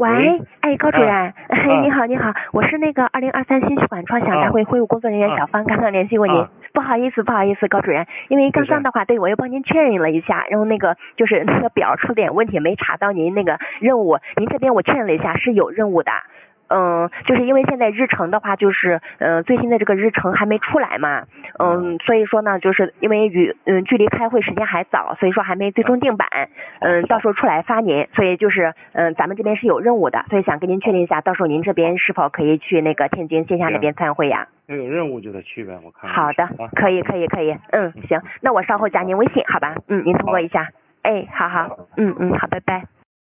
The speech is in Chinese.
喂，哎，高主任，你好，我是那个2023心血管创想大会会务工作人员小芳，刚刚联系过您，不好意思，高主任，因为刚刚的话，对我又帮您确认了一下，然后那个就是那个表出点问题，没查到您那个任务，您这边我确认了一下是有任务的。就是因为现在日程的话，就是最新的这个日程还没出来嘛，所以说呢，就是因为距离开会时间还早，所以说还没最终定版，到时候出来发您，所以就是咱们这边是有任务的，所以想跟您确认一下，到时候您这边是否可以去那个天津线下那边参会呀？ 那有任务就得去呗，我看。 好的，可以，行，那我稍后加您微信，好吧？您通过一下，哎，好，好，拜拜。